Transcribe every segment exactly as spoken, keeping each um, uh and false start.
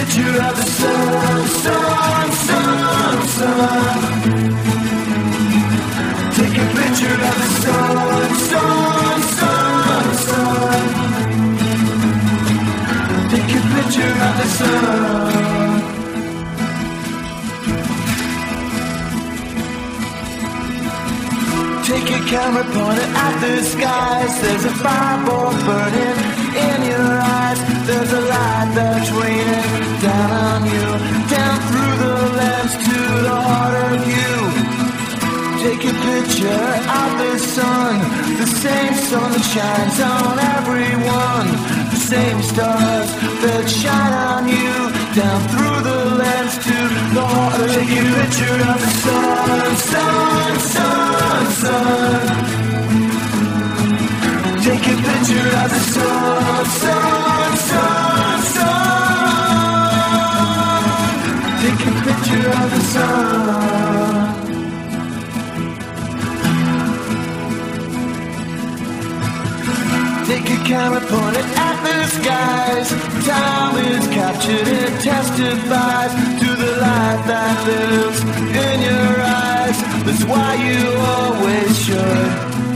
picture of the sun, sun, sun, sun. Take a picture of the sun, sun, sun, sun. Take a picture of the sun. Take a camera, point it at the skies. There's a fireball burning in your eyes. There's a light that's raining down on you, down through the lens to the heart of you. Take a picture of the sun, the same sun that shines on everyone, the same stars that shine on you, down through the lens to the heart of you. Take a picture of the sun, sun, sun, sun. Take a picture of the sun, sun, sun, sun. Take a picture of the sun. Take a camera, point it at the skies. Time is captured, it testifies to the light that lives in your eyes. That's why you always should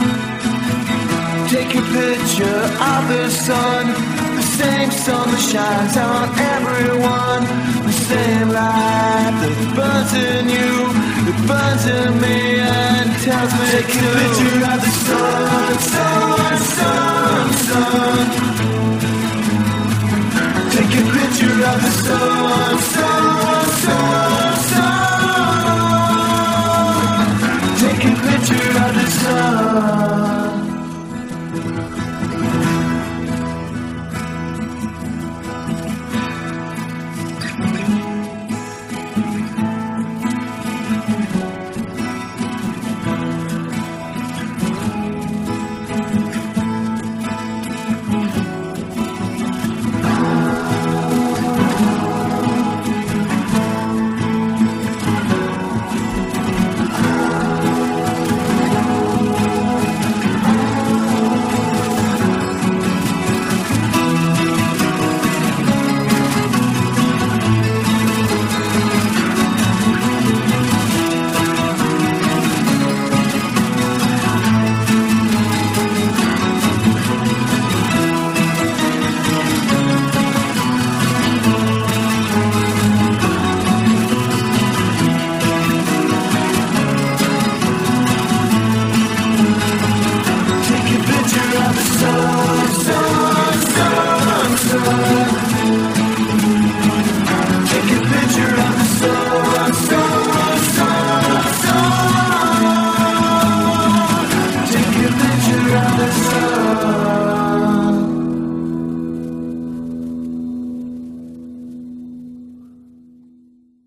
take a picture of the sun, the same sun that shines on everyone, the same light that burns in you, that burns in me and tells me take a picture of the sun, sun, sun, sun.